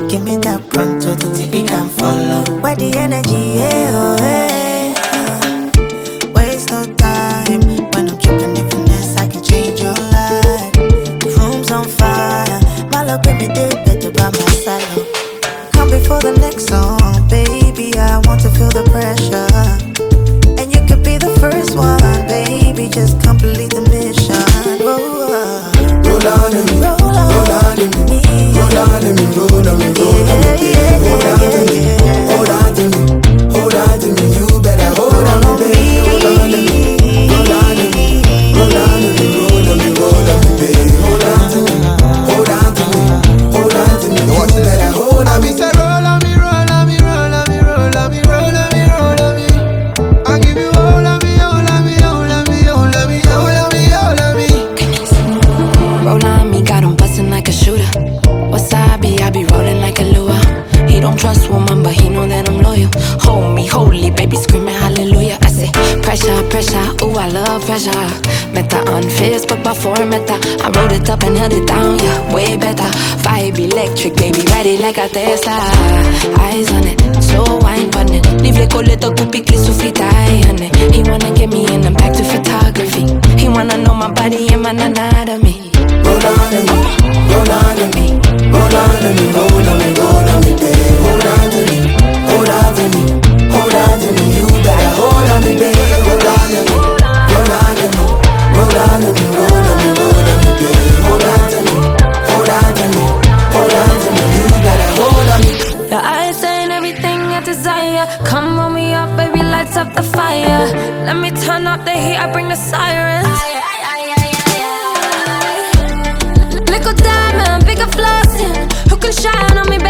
Give me that pronto, the TV can follow. Where the energy, yeah, oh, hey. Waste no time when I'm tripping in finesse, I can change your life. The room's on fire, my love, give me the better by my side. Come before the next song, baby, I want to feel the pressure. And you could be the first one, baby, just complete the mission. Whoa. Roll on to me, roll on to me, roll on to me, roll on to me, roll on to me, hold on to me, hold on to me, hold on to me, you better hold on to me, hold on to me, roll on to me, roll on to me, roll on to me, roll on to me, hold on to me, hold on to me, hold on to me, you better hold on me, say roll on me, roll on me, roll on me, roll on me, roll on me, roll on me, I give you all of me, all of me, all of me, all of me, all of me, all of me. Roll on me, got him bustin' like a shooter. Wasabi, I be rolling like a lure. He don't trust woman, but he know that I'm loyal. Hold me, holy, baby, screaming hallelujah. I say, pressure, pressure, ooh, I love pressure. Meta on Facebook, before meta. I wrote it up and held it down, yeah, way better. Vibe electric, baby, ready like a Tesla. Eyes on it, slow wine on it. Leave le coleto, kupi, klisu, fit eye on it. He wanna get me in, I'm back to photography. He wanna know my body and my anatomy. Roll on to me, roll on to me, roll on to me, roll on me, roll on me, babe. Hold on to me, hold on to me, hold on to me, you better hold on me, babe. Hold on to me, roll on to me, roll on to me, roll on me, roll on me, babe. Hold on to me, hold on to me, hold on to me, you better hold on me. Your eyes saying everything I desire. Come on me up, baby, lights up the fire. Let me turn up the heat, I bring the sirens. Little diamond, bigger flossing. Who can shine on me,